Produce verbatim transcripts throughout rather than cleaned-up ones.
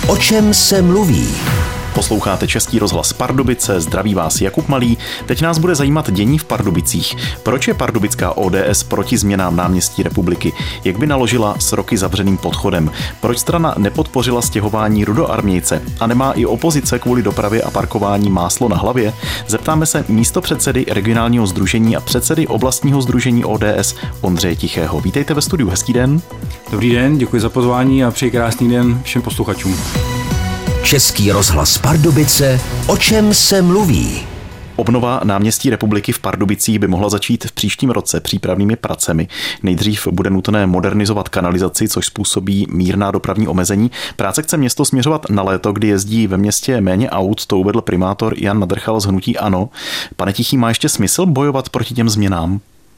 O čem se mluví? Posloucháte Český rozhlas Pardubice, zdraví vás Jakub Malý. Teď nás bude zajímat dění v Pardubicích. Proč je pardubická O D S proti změnám náměstí Republiky? Jak by naložila s roky zavřeným podchodem? Proč strana nepodpořila stěhování rudoarmějce? A nemá i opozice kvůli dopravě a parkování máslo na hlavě? Zeptáme se místopředsedy regionálního sdružení a předsedy oblastního sdružení O D S Ondřeje Tichého. Vítejte ve studiu, hezký den. Dobrý den, děkuji za pozvání a přeji krásný den všem posluchačům. Český rozhlas Pardubice, o čem se mluví? Obnova náměstí Republiky v Pardubicích by mohla začít v příštím roce přípravnými pracemi. Nejdřív bude nutné modernizovat kanalizaci, což způsobí mírná dopravní omezení. Práce chce město směřovat na léto, kdy jezdí ve městě méně aut, to uvedl primátor Jan Nadrchal z hnutí ANO. Pane Tichý, má ještě smysl bojovat proti těm změnám?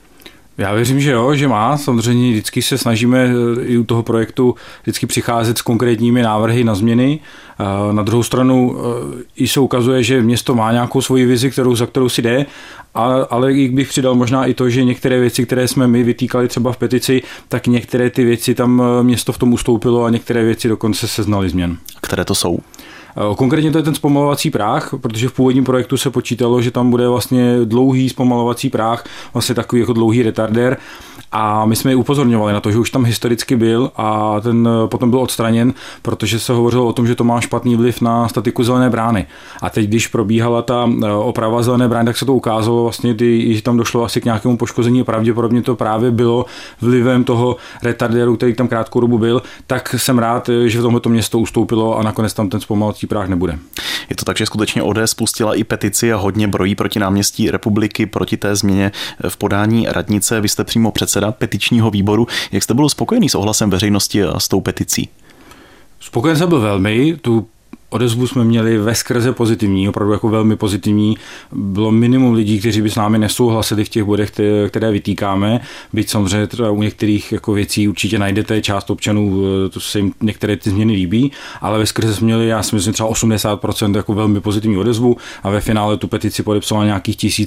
Já věřím, že jo, že má. Samozřejmě vždycky se snažíme i u toho projektu vždycky přicházet s konkrétními návrhy na změny. Na druhou stranu i se ukazuje, že město má nějakou svoji vizi, kterou, za kterou si jde, ale bych přidal možná i to, že některé věci, které jsme my vytýkali třeba v petici, tak některé ty věci tam město v tom ustoupilo a některé věci dokonce seznaly změn. Které to jsou? Konkrétně to je ten zpomalovací práh, protože v původním projektu se počítalo, že tam bude vlastně dlouhý zpomalovací práh, vlastně takový jako dlouhý retardér. A my jsme ji upozorňovali na to, že už tam historicky byl a ten potom byl odstraněn, protože se hovořilo o tom, že to má špatný vliv na statiku Zelené brány. A teď, když probíhala ta oprava Zelené brány, tak se to ukázalo vlastně, že tam došlo asi k nějakému poškození a pravděpodobně to právě bylo vlivem toho retardéru, který tam krátkou dobu byl. Tak jsem rád, že v tomto město ustoupilo a nakonec tam ten zpomalovací práh nebude. Je to tak, že skutečně O D S spustila i petici a hodně brojí proti náměstí Republiky, proti té změně v podání radnice. Vy jste přímo předseda petičního výboru. Jak jste byl spokojený s ohlasem veřejnosti a s tou peticí? Spokojen jsem byl velmi. Tu odezvu jsme měli veskrze pozitivní, opravdu jako velmi pozitivní. Bylo minimum lidí, kteří by s námi nesouhlasili v těch bodech, které vytýkáme. Byť samozřejmě třeba u některých jako věcí určitě najdete část občanů, to se jim některé ty změny líbí, ale veskrze jsme měli, já si myslím, třeba osmdesát procent jako velmi pozitivní odezvu a ve finále tu petici podepsalo nějakých tisíc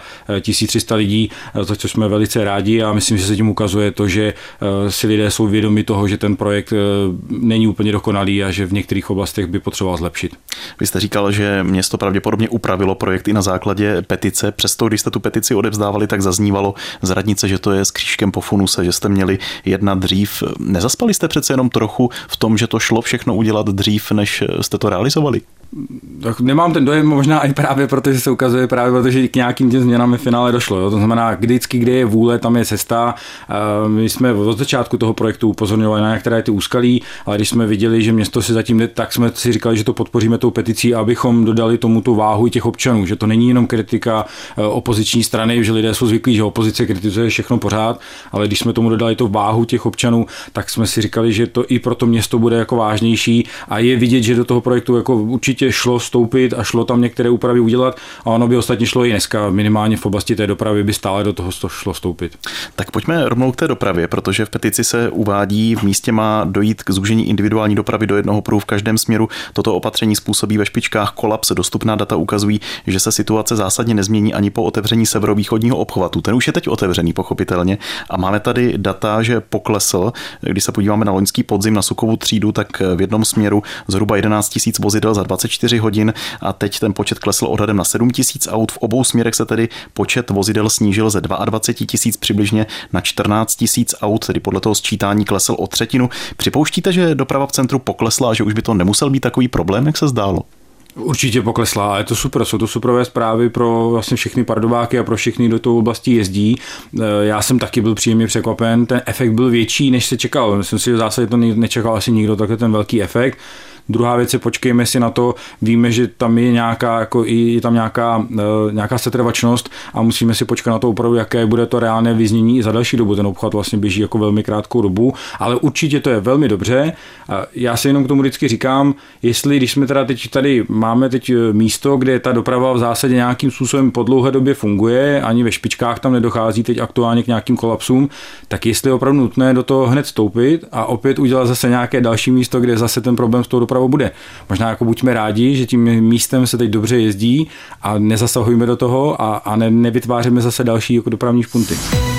tři sta lidí, za což jsme velice rádi a myslím, že se tím ukazuje to, že si lidé jsou vědomi toho, že ten projekt není úplně dokonalý a že v některých oblastech by potřeboval zlepšit. Vy jste říkal, že město pravděpodobně upravilo projekt i na základě petice. Přesto, když jste tu petici odevzdávali, tak zaznívalo z radnice, že to je s křížkem po funuse, že jste měli jednat dřív. Nezaspali jste přece jenom trochu v tom, že to šlo všechno udělat dřív, než jste to realizovali? Tak nemám ten dojem, možná i právě protože se ukazuje právě protože k nějakým těm změnám v finále došlo. Jo. To znamená, vždycky, kde je vůle, tam je cesta. My jsme od začátku toho projektu upozorňovali na některé ty úskalí, ale když jsme viděli, že město si zatím jde, tak jsme si říkali, že to podpoříme tou peticí, abychom dodali tomu tu váhu i těch občanů, že to není jenom kritika opoziční strany, že lidé jsou zvyklí, že opozice kritizuje všechno pořád, ale když jsme tomu dodali tu váhu těch občanů, tak jsme si říkali, že to i pro to město bude jako vážnější a je vidět, že do toho projektu jako určitě šlo vstoupit a šlo tam některé úpravy udělat a ono by ostatně šlo i dneska, minimálně v oblasti té dopravy by stále do toho šlo vstoupit. Tak pojďme rovnou k té dopravě, protože v petici se uvádí, v místě má dojít k zúžení individuální dopravy do jednoho pruhu v každém směru. Toto opatření způsobí ve špičkách kolaps. Dostupná data ukazují, že se situace zásadně nezmění ani po otevření severovýchodního obchvatu. Ten už je teď otevřený, pochopitelně. A máme tady data, že poklesl. Když se podíváme na loňský podzim na Sukovu třídu, tak v jednom směru zhruba jedenáct tisíc vozidel za dvacet čtyři hodin a teď ten počet klesl odhadem na sedm tisíc aut. V obou směrech se tedy počet vozidel snížil ze dvacet dva tisíc přibližně na čtrnáct tisíc aut, tedy podle toho sčítání klesl o třetinu. Připouštíte, že doprava v centru poklesla a že už by to nemusel být takový problém, jak se zdálo? Určitě poklesla a je to super, jsou to superové zprávy pro vlastně všechny Pardubičáky a pro všechny, kdo tou oblasti jezdí. Já jsem taky byl příjemně překvapen, ten efekt byl větší, než se čekal. Myslím si, že v zásadě to nečekal asi nikdo, tak je ten velký efekt. Druhá věc je, počkejme si na to, víme, že tam je nějaká, jako je tam nějaká, nějaká setrvačnost a musíme si počkat na to opravdu, jaké bude to reálné vyznění i za další dobu. Ten obchvat vlastně běží jako velmi krátkou dobu, ale určitě to je velmi dobře. Já si jenom k tomu vždycky říkám, jestli, když jsme teda teď tady máme teď místo, kde ta doprava v zásadě nějakým způsobem po dlouhé době funguje, ani ve špičkách tam nedochází teď aktuálně k nějakým kolapsům, tak jestli je opravdu nutné do toho hned vstoupit a opět udělat zase nějaké další místo, kde zase ten problém s tou dopravou bude. Možná jako buďme rádi, že tím místem se teď dobře jezdí a nezasahujme do toho a, a ne, nevytváříme zase další jako dopravní špunty.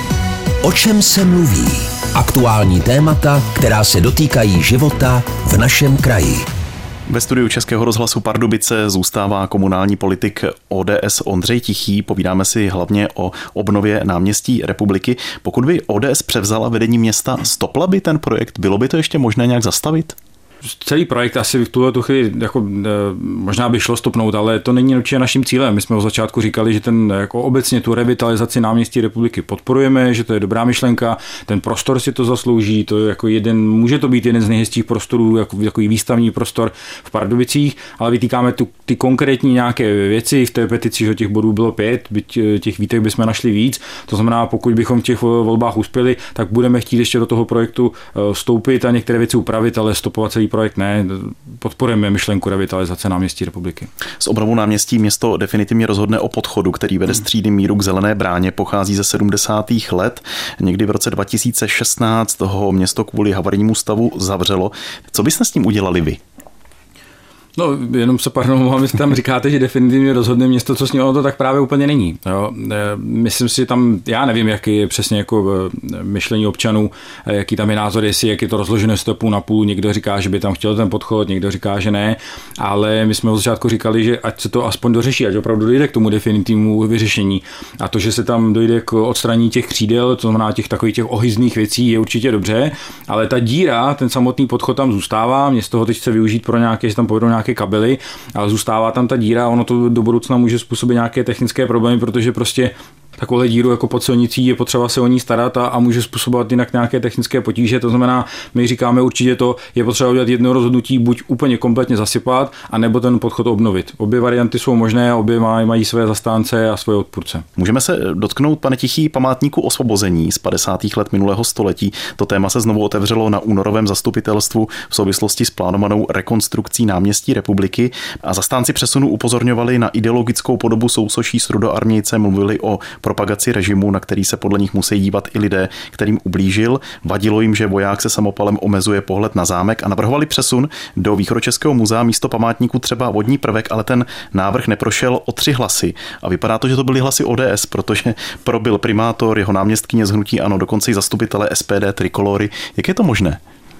O čem se mluví? Aktuální témata, která se dotýkají života v našem kraji. Ve studiu Českého rozhlasu Pardubice zůstává komunální politik O D S Ondřej Tichý. Povídáme si hlavně o obnově náměstí Republiky. Pokud by O D S převzala vedení města, stopla by ten projekt? Bylo by to ještě možné nějak zastavit? Celý projekt asi v tuhle chvíli jako, možná by šlo stopnout, ale to není určitě naším cílem. My jsme od začátku říkali, že ten jako obecně tu revitalizaci náměstí Republiky podporujeme, že to je dobrá myšlenka, ten prostor si to zaslouží, to je jako jeden, může to být jeden z nejhezčích prostorů, jako takový výstavní prostor v Pardubicích, ale vytýkáme tu, ty konkrétní nějaké věci. V té petici, že těch bodů bylo pět, byť těch výtek bychom našli víc. To znamená, pokud bychom v těch volbách uspěli, tak budeme chtít ještě do toho projektu vstoupit a některé věci upravit, ale stopovat celý projekt ne, podporujeme myšlenku revitalizace náměstí Republiky. S obnovou náměstí město definitivně rozhodne o podchodu, který vede z třídy Míru k Zelené bráně, pochází ze sedmdesátých let. Někdy v roce dva tisíce šestnáct ho město kvůli havarijnímu stavu zavřelo. Co byste s tím udělali vy? No, jenom se pardon, vy tam říkáte, že definitivně rozhodne město, co s ním, to tak právě úplně není. Jo. Myslím si tam, já nevím, jaký je přesně jako myšlení občanů, jaký tam je názor, jestli jak je to rozložené stopů na půl, někdo říká, že by tam chtěl ten podchod, někdo říká, že ne, ale my jsme od začátku říkali, že ať se to aspoň dořeší, ať opravdu dojde k tomu definitivnímu vyřešení. A to, že se tam dojde k odstranění těch křídel, to znamená těch takových těch ohyzných věcí, je určitě dobře, ale ta díra, ten samotný podchod tam zůstává, město ho teď chce využít pro nějaké, že tam povedou nějaké kabely, ale zůstává tam ta díra a ono to do budoucna může způsobit nějaké technické problémy, protože prostě takovou díru jako pod silnicí je potřeba se o ní starat a, a může způsobovat jinak nějaké technické potíže. To znamená, my říkáme určitě to, je potřeba udělat jedno rozhodnutí, buď úplně kompletně zasypat, anebo ten podchod obnovit. Obě varianty jsou možné, obě mají, mají své zastánce a svoje odpůrce. Můžeme se dotknout, pane Tichý, památníku osvobození z padesátých let minulého století. To téma se znovu otevřelo na únorovém zastupitelstvu v souvislosti s plánovanou rekonstrukcí náměstí Republiky a zastánci přesunu upozorňovali na ideologickou podobu sousoší s Rudoarmějcem, mluvili o propagaci režimu, na který se podle nich musí dívat i lidé, kterým ublížil. Vadilo jim, že voják se samopalem omezuje pohled na zámek a navrhovali přesun do Východočeského muzea místo památníku třeba vodní prvek, ale ten návrh neprošel o tři hlasy. A vypadá to, že to byly hlasy O D S, protože pro byl primátor, jeho náměstkyně z hnutí ANO, dokonce i zastupitelé S P D, Trikolory. Jak je to možné?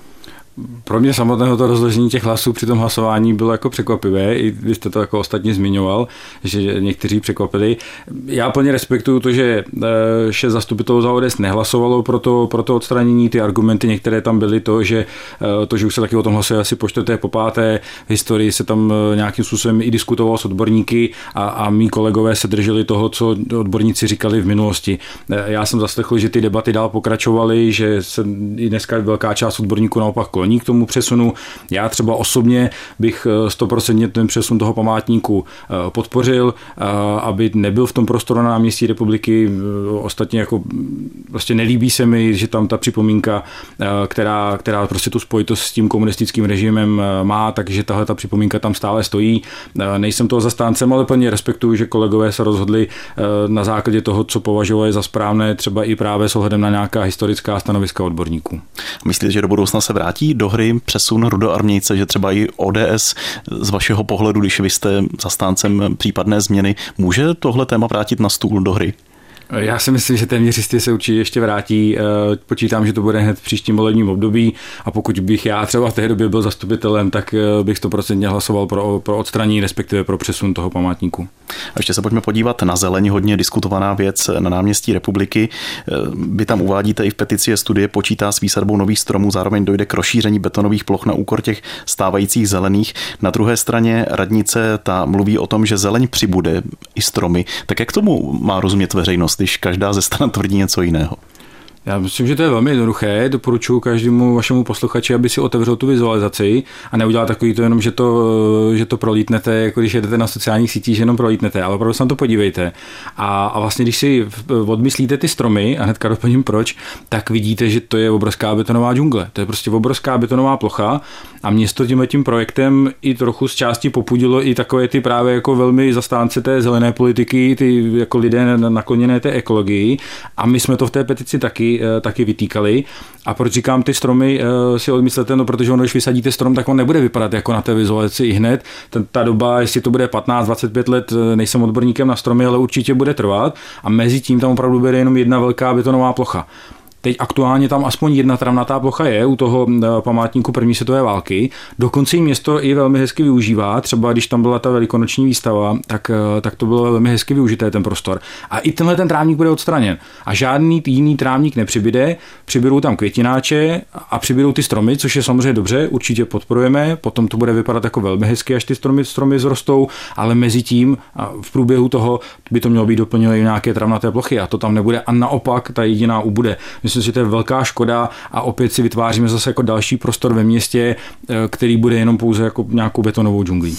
Pro mě samotného to rozložení těch hlasů při tom hlasování bylo jako překvapivé, i vy jste to jako ostatně zmiňoval, že někteří překvapili. Já plně respektuju to, že šest zastupitelů za O D S nehlasovalo pro to, pro to odstranění, ty argumenty některé tam byly to, že to, že už se taky o tom hlasuje asi po čtvrté, po páté, v historii se tam nějakým způsobem i diskutovalo s odborníky a, a mý kolegové se drželi toho, co odborníci říkali v minulosti. Já jsem zaslechl, že ty debaty dál pokračovaly, že se i dneska velká část odborníků naopak kloní k tomu přesunu. Já třeba osobně bych sto procent ten přesun toho památníku podpořil, aby nebyl v tom prostoru na náměstí Republiky. Ostatně jako prostě nelíbí se mi, že tam ta připomínka, která, která prostě tu spojitost s tím komunistickým režimem má, takže tahle ta připomínka tam stále stojí. Nejsem toho zastáncem, ale plně respektuju, že kolegové se rozhodli na základě toho, co považovali za správné, třeba i právě s ohledem na nějaká historická stanoviska odborníků. Myslíte, že do budoucna se vrátí do hry přesun Rudoarmějce, že třeba i O D S z vašeho pohledu, když vy jste zastáncem případné změny, může tohle téma vrátit na stůl do hry? Já si myslím, že téměř jistě se určitě ještě vrátí. Počítám, že to bude hned v příštím volebním období a pokud bych já třeba v té době byl zastupitelem, tak bych sto procent hlasoval pro, pro odstranění, respektive pro přesun toho památníku. A ještě se pojďme podívat na zeleň, hodně diskutovaná věc na náměstí Republiky. Vy tam uvádíte i v petici, studie počítá s výsadbou nových stromů, zároveň dojde k rozšíření betonových ploch na úkor těch stávajících zelených. Na druhé straně radnice ta mluví o tom, že zeleň přibude i stromy. Tak jak tomu má rozumět veřejnost, když každá ze stran tvrdí něco jiného? Já myslím, že to je velmi jednoduché. Doporučuji každému vašemu posluchači, aby si otevřel tu vizualizaci a neudělal takový to jenom, že to, že to prolítnete, jako když jedete na sociálních sítích, že jenom prolítnete, ale opravdu se na to podívejte. A, a vlastně, když si odmyslíte ty stromy, a hnedka doplním proč, tak vidíte, že to je obrovská betonová džungle. To je prostě obrovská betonová plocha a město tímhle tím projektem i trochu z části popudilo i takové ty právě jako velmi zastánce té zelené politiky, ty jako lidé nakloněné té ekologii. A my jsme to v té petici taky taky vytýkali. A proč říkám ty stromy si odmyslete, no protože ono, když vysadíte strom, tak on nebude vypadat jako na té vizualizaci i hned. Ten, ta doba, jestli to bude patnáct dvacet pět let, nejsem odborníkem na stromy, ale určitě bude trvat a mezi tím tam opravdu bude jenom jedna velká betonová plocha. Teď aktuálně tam aspoň jedna travnatá plocha je u toho památníku první světové války. Dokonce i město i velmi hezky využívá. Třeba když tam byla ta velikonoční výstava, tak, tak to bylo velmi hezky využité ten prostor. A i tenhle ten trávník bude odstraněn. A žádný jiný trávník nepřibyde. Přibydou tam květináče a přibydou ty stromy, což je samozřejmě dobře, určitě podporujeme. Potom to bude vypadat jako velmi hezky, až ty stromy, stromy zrostou, ale mezi tím v průběhu toho by to mělo být doplněno i nějaké travnaté plochy a to tam nebude a naopak ta jediná ubude. Myslím si, že to je velká škoda a opět si vytváříme zase jako další prostor ve městě, který bude jenom pouze jako nějakou betonovou džunglí.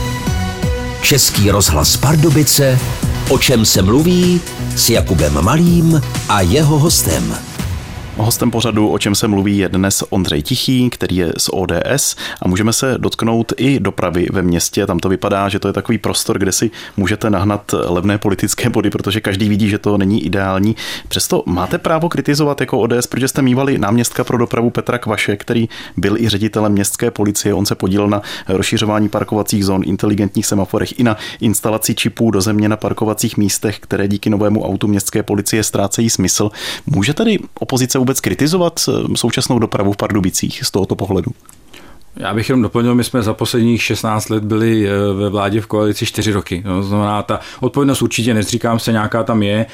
Český rozhlas Pardubice, o čem se mluví, s Jakubem Malým a jeho hostem. Hostem pořadu, o čem se mluví, je dnes Ondřej Tichý, který je z O D S a můžeme se dotknout i dopravy ve městě. Tam to vypadá, že to je takový prostor, kde si můžete nahnat levné politické body, protože každý vidí, že to není ideální. Přesto máte právo kritizovat jako O D S, protože jste mívali náměstka pro dopravu Petra Kvaše, který byl i ředitelem městské policie. On se podílel na rozšiřování parkovacích zón, inteligentních semaforech i na instalaci čipů do země na parkovacích místech, které díky novému autu městské policie ztrácejí smysl. Může tady opozice vůbec kritizovat současnou dopravu v Pardubicích z tohoto pohledu? Já bych jenom doplnil, my jsme za posledních šestnáct let byli ve vládě v koalici čtyři roky. To znamená, ta odpovědnost určitě, nezříkám se, nějaká tam je,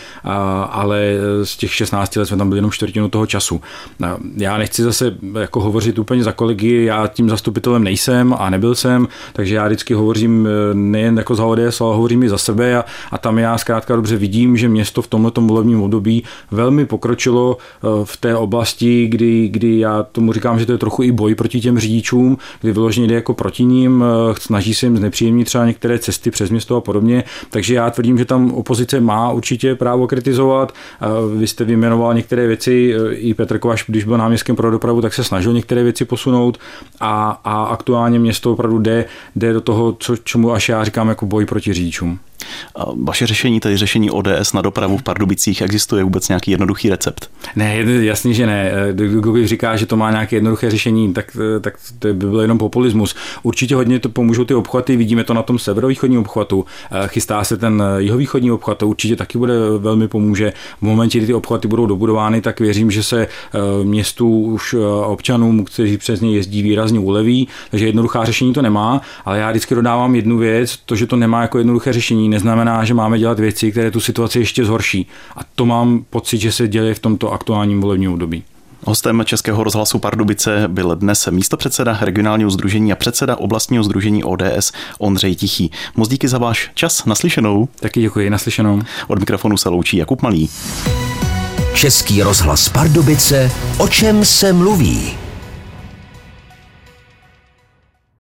ale z těch šestnácti let jsme tam byli jenom čtvrtinu toho času. Já nechci zase jako hovořit úplně za kolegy, já tím zastupitelem nejsem a nebyl jsem, takže já vždycky hovořím nejen jako za O D S, ale hovořím i za sebe a, a tam já zkrátka dobře vidím, že město v tomto volebním období velmi pokročilo v té oblasti, kdy, kdy já tomu říkám, že to je trochu i boj proti těm řidičům, kdy vyloženě jde jako proti ním, snaží se jim znepříjemnit třeba některé cesty přes město a podobně. Takže já tvrdím, že tam opozice má určitě právo kritizovat. Vy jste vyjmenoval některé věci, i Petr Kvaš, když byl náměstkem pro dopravu, tak se snažil některé věci posunout a, a aktuálně město opravdu jde, jde do toho, co, čemu až já říkám jako boj proti řidičům. Vaše řešení, tedy řešení O D S na dopravu v Pardubicích, existuje vůbec nějaký jednoduchý recept? Ne, jasně, že ne. Kdo říká, že to má nějaké jednoduché řešení, tak, tak to by byl jenom populismus. Určitě hodně to pomůžou ty obchvaty, vidíme to na tom severovýchodním obchvatu. Chystá se ten jihovýchodní obchvat, to určitě taky bude velmi pomůže. V momentě, kdy ty obchvaty budou dobudovány, tak věřím, že se městu už občanům, kteří přes ně jezdí, výrazně uleví, takže jednoduchá řešení to nemá, ale já vždycky dodávám jednu věc, to, že to nemá jako jednoduché řešení, neznamená, že máme dělat věci, které tu situaci ještě zhorší. A to mám pocit, že se děje v tomto aktuálním volebním období. Hostem Českého rozhlasu Pardubice byl dnes místopředseda regionálního sdružení a předseda oblastního sdružení O D S Ondřej Tichý. Moc díky za váš čas, naslyšenou. Taky děkuji, naslyšenou. Od mikrofonu se loučí Jakub Malý. Český rozhlas Pardubice, o čem se mluví.